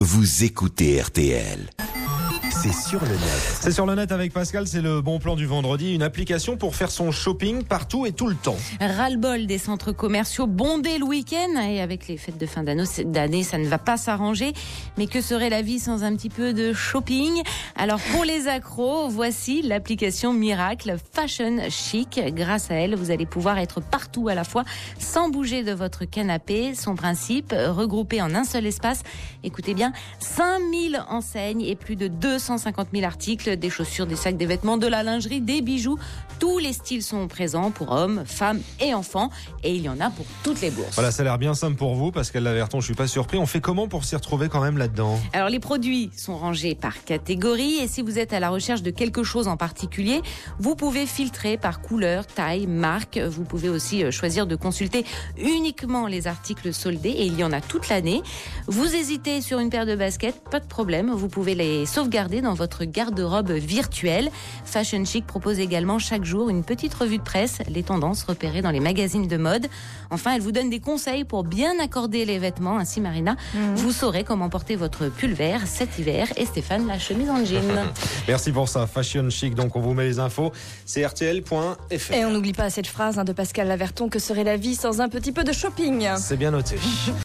Vous écoutez RTL. C'est sur le net. C'est sur le net avec Pascal, c'est le bon plan du vendredi, une application pour faire son shopping partout et tout le temps. Ras-le-bol des centres commerciaux bondés le week-end, et avec les fêtes de fin d'année, ça ne va pas s'arranger. Mais que serait la vie sans un petit peu de shopping ? Alors pour les accros, voici l'application miracle Fashion Chic. Grâce à elle, vous allez pouvoir être partout à la fois sans bouger de votre canapé. Son principe, regroupé en un seul espace, écoutez bien, 5000 enseignes et plus de 250 000 articles, des chaussures, des sacs, des vêtements, de la lingerie, des bijoux. Tous les styles sont présents pour hommes, femmes et enfants. Et il y en a pour toutes les bourses. Voilà, ça a l'air bien simple pour vous, Pascal Laverton, je suis pas surpris. On fait comment pour s'y retrouver quand même là-dedans ? Alors les produits sont rangés par catégorie, et si vous êtes à la recherche de quelque chose en particulier, vous pouvez filtrer par couleur, taille, marque. Vous pouvez aussi choisir de consulter uniquement les articles soldés, et il y en a toute l'année. Vous hésitez sur une paire de baskets, pas de problème, vous pouvez les sauvegarder dans votre garde-robe virtuelle. Fashion Chic propose également chaque jour une petite revue de presse, les tendances repérées dans les magazines de mode. Enfin, elle vous donne des conseils pour bien accorder les vêtements. Ainsi, Marina, vous saurez comment porter votre pull vert cet hiver, et Stéphane, la chemise en jean. Merci pour ça, Fashion Chic. Donc on vous met les infos, c'est rtl.fr. Et on n'oublie pas cette phrase de Pascal Laverton, que serait la vie sans un petit peu de shopping ? C'est bien noté.